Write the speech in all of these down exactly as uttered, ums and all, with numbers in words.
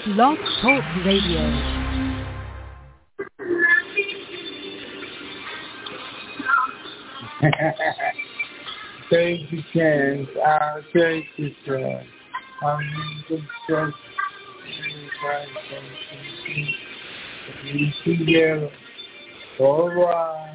Blog Talk Radio. Take the chance, I'll take the chance. I'm just just we together for a while.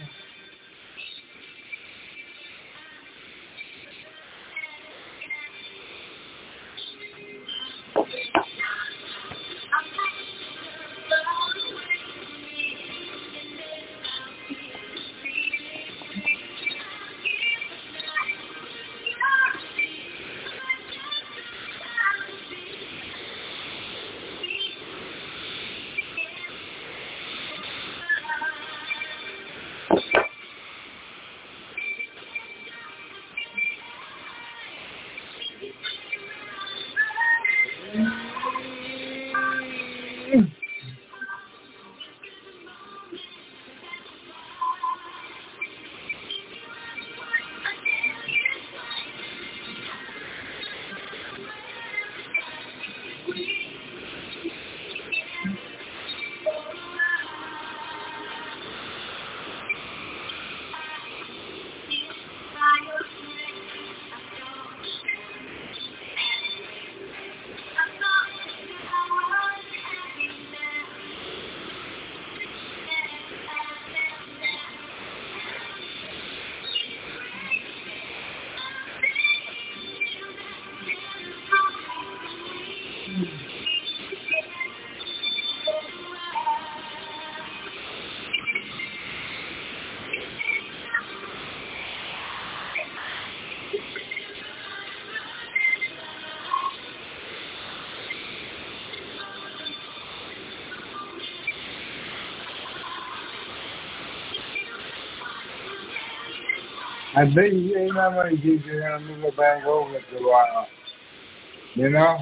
I bet you ain't not going to get you going to go back over for a while. You know?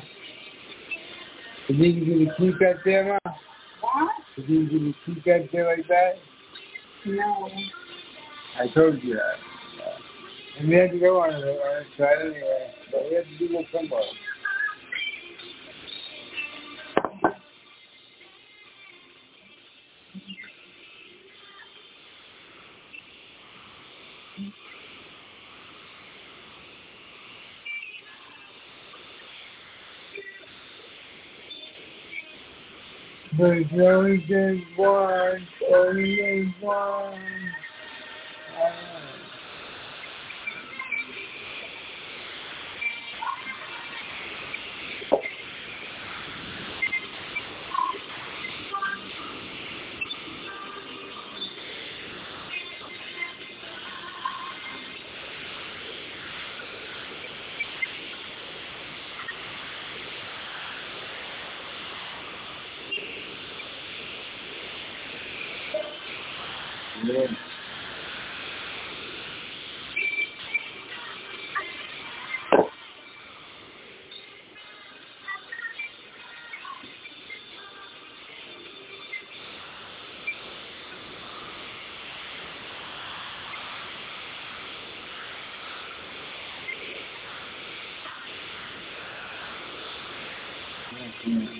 You think you can keep that there, Ma? What? You think you can keep that there like that? No. I told you that. And we had to go on it, on it so anyway. But we had to do it somewhere. But it's only just one, only one. Yeah. Mm-hmm.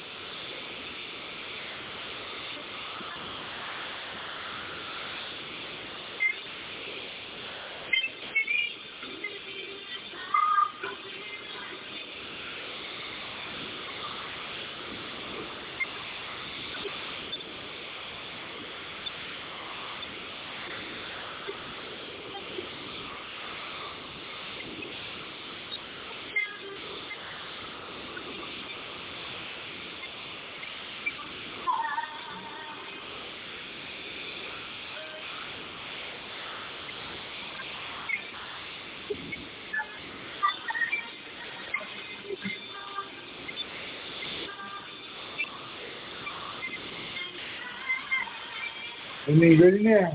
Anything good in there?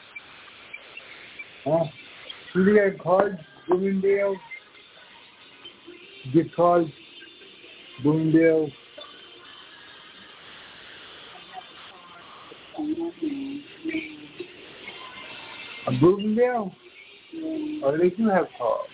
Huh? You got cards, Bloomingdale? Gift cards, Bloomingdale? A Bloomingdale? Oh, they do have cards.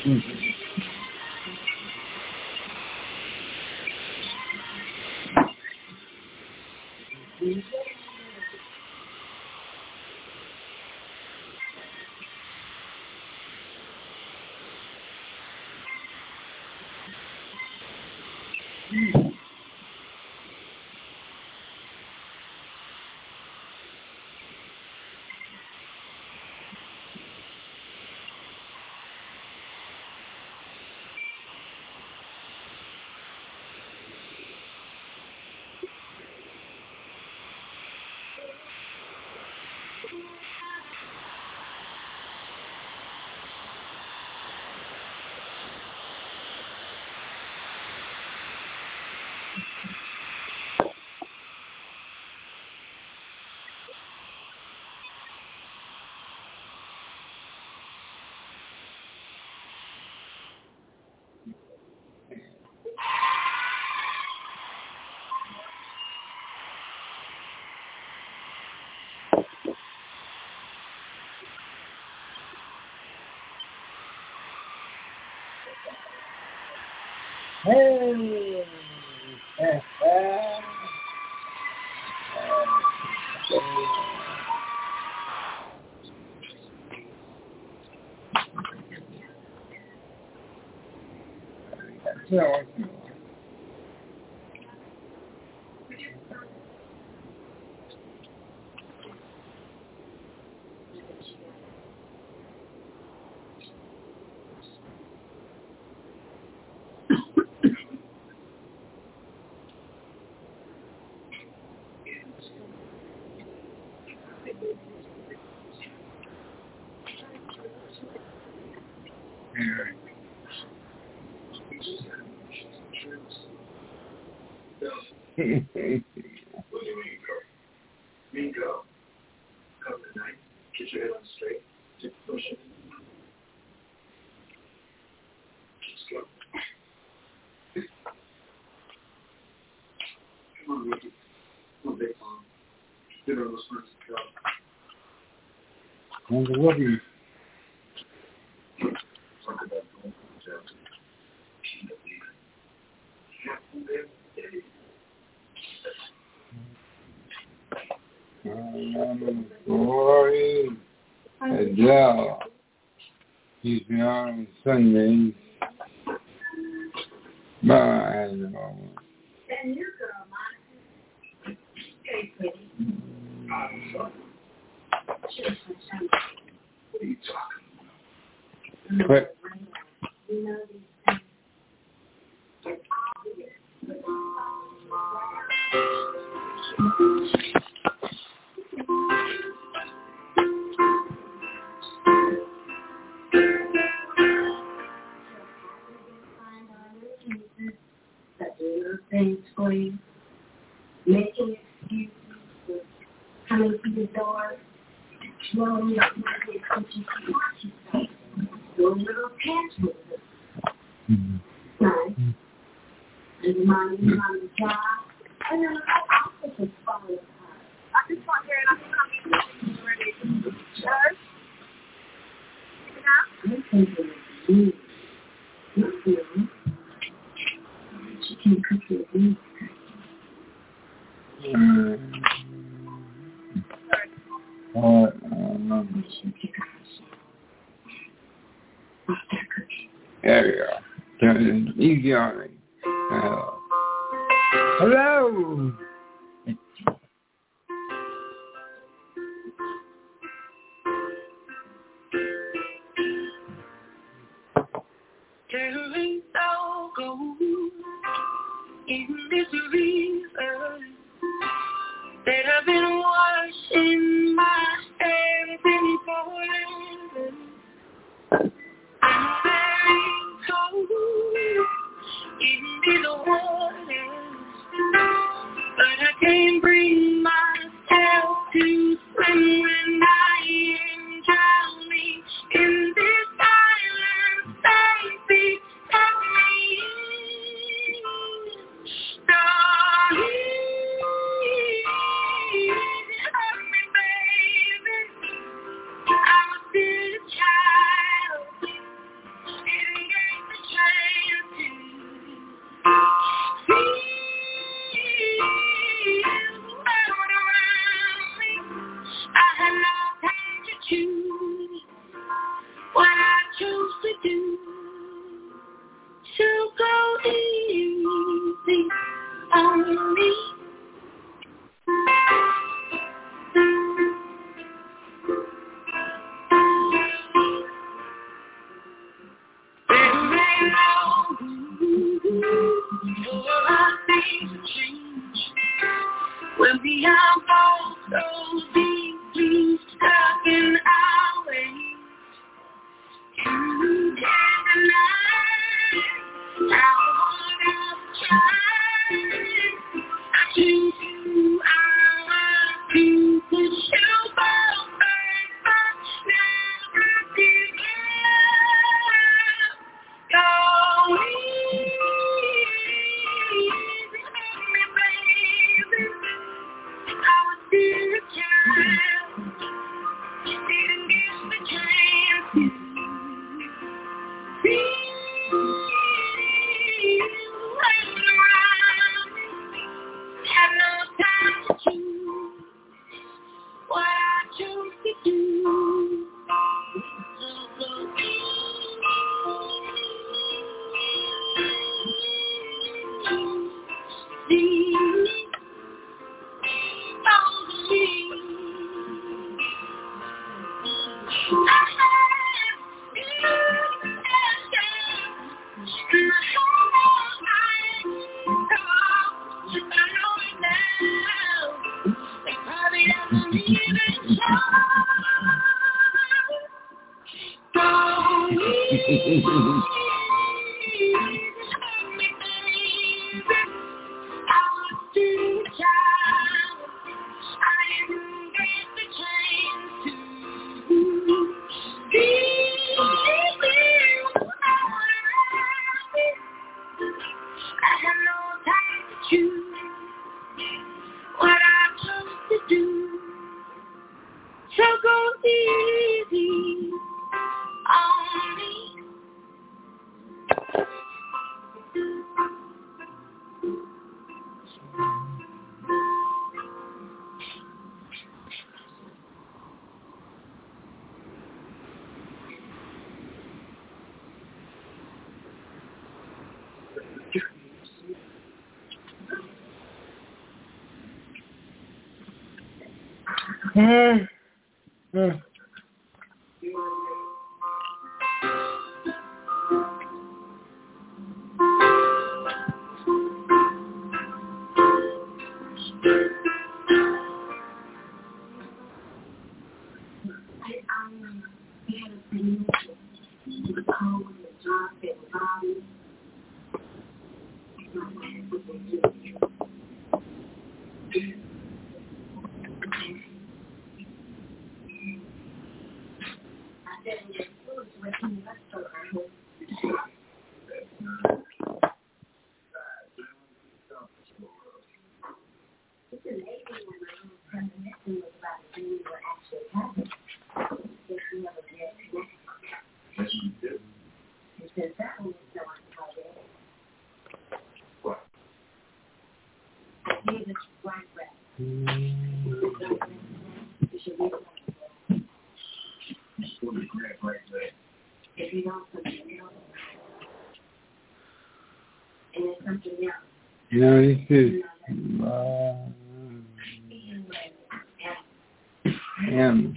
Hey, eh, eh. No. Mingo, come tonight. Get your head on straight. Just push it. Let's go. Come on, Ricky. Come on, big mom. Get on those first go. Uncle Whoopi. Talk about going to jail. Keep it leaving. Boy, Adele. He's on Sundays. Bye. And you girl, Monica. Hey, pretty. What are you talking about? What? You know these things. Things for you, making excuses for coming to the door, blowing up my head, so you can watch yourself, doing little pants with it. Mm-hmm. Nice. And your mom is on the job, and then the whole office is falling apart. I just want to hear it. I'm coming to ready to church. You know? I'm thinking of you. You know? She can't cook your food. Mm. Uh, um, there we go. Turn it easy on me. Uh, hello. There ain't no gold in this river that I've been washing my hands in forever. I'm very cold in these waters, but I can't bring myself to swim when I am drowning in this silence. Baby, help me, darling, help me, baby. are both so deeply stuck in our ways. You can't deny how hard I've tried. I choose you, I love you, push you both back, but never give up. Go easy on me, baby. I was still a child, didn't get the chance to see you hanging around. Had no time to choose what I chose to do. So go easy. Mm. Mm. No, this is uh, M.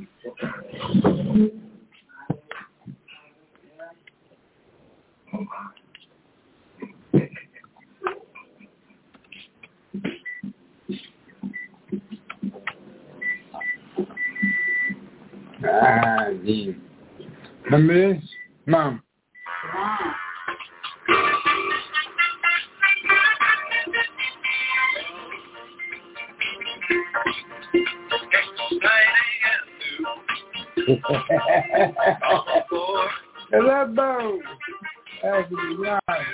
Ah, D. Remember this? Mom. Hello, that's the line.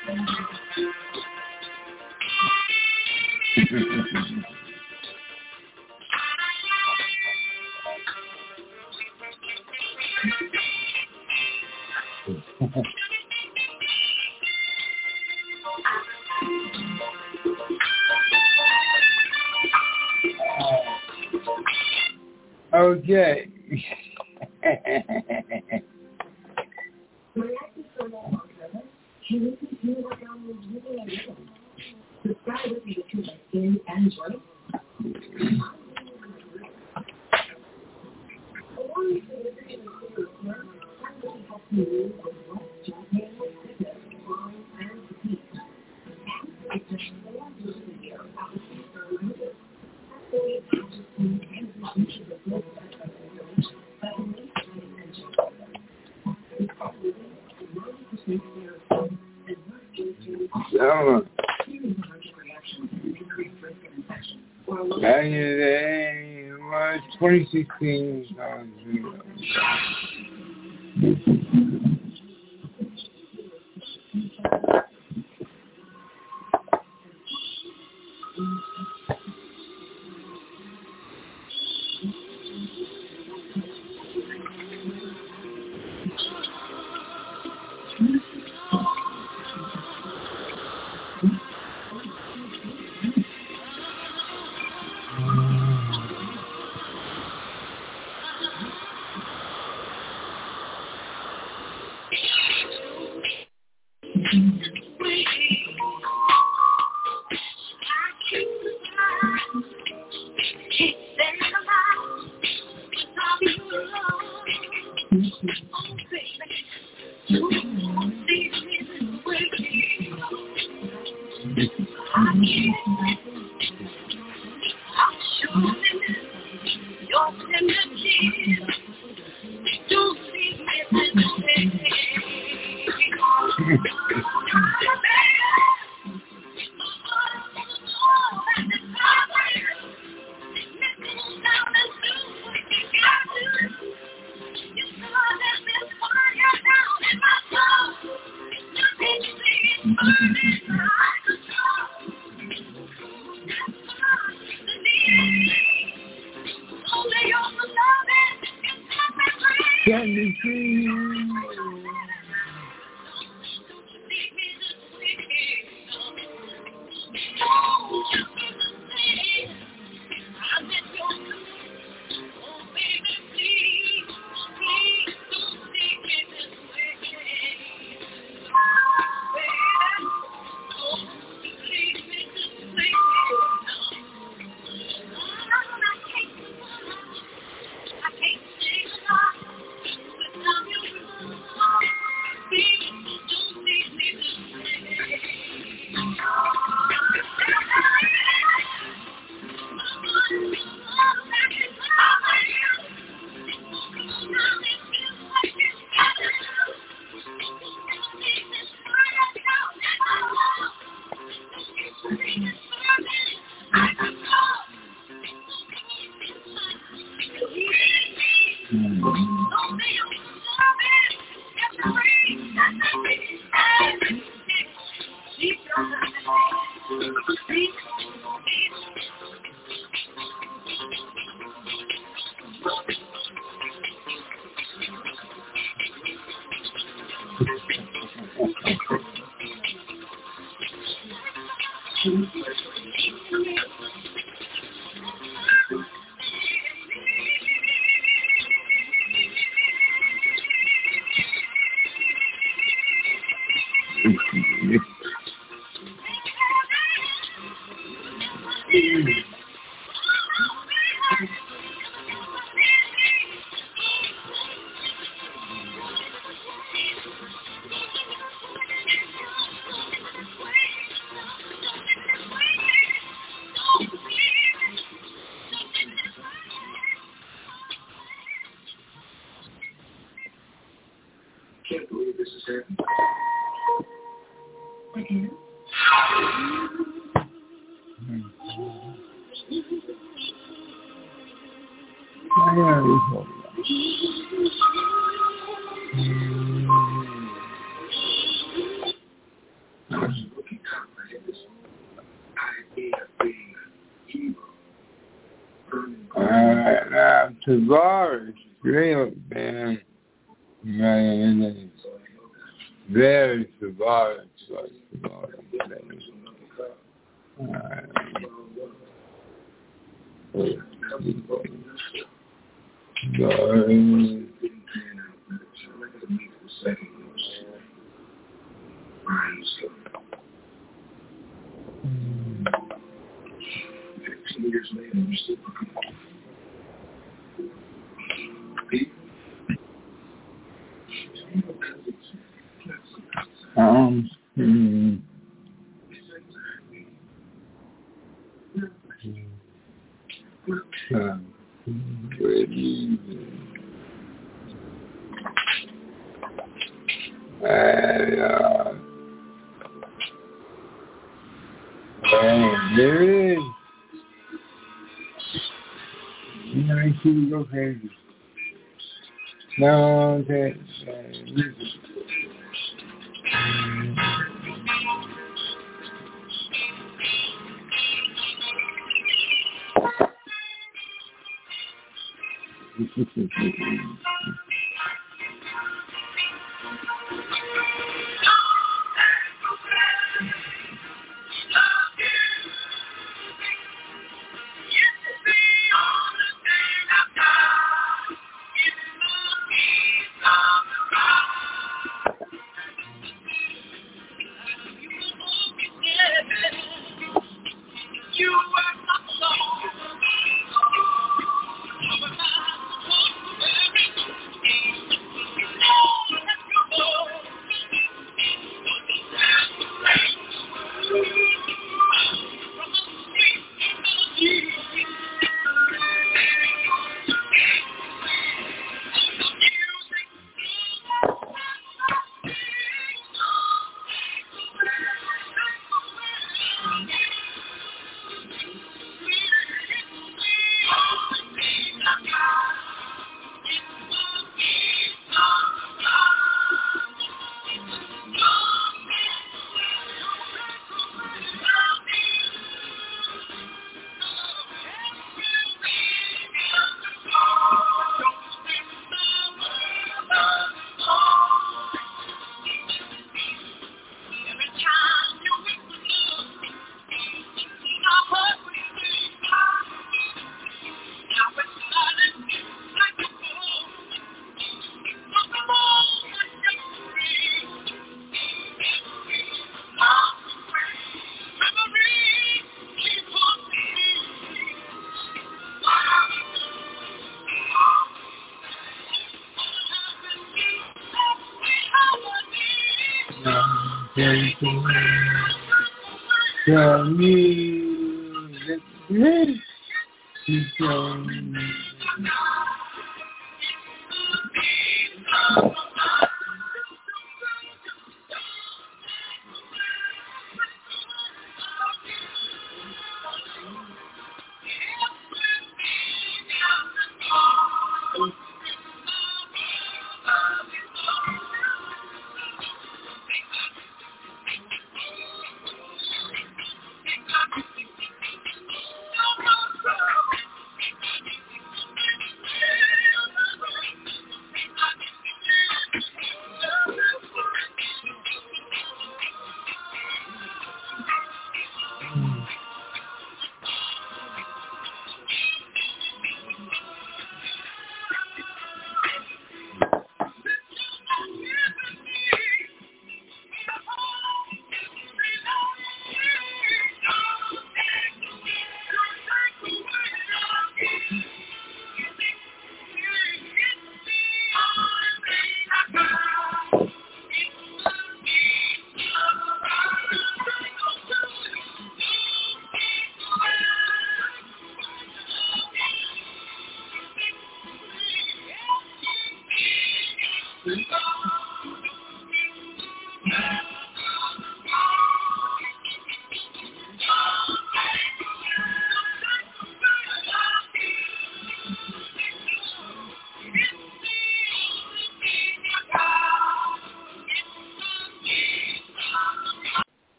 Okay. So, back in the day, it was twenty sixteen. Can you see? Can't believe this is happening. Again? I know. Tavares, real man. Man, it is very Tavares. Like Tavares. Alright. Tavares. Fifteen years later, we're still Um, hmm. Uh, really, uh, and there it is. You know, I see go crazy. No, that, uh, music. The music is going.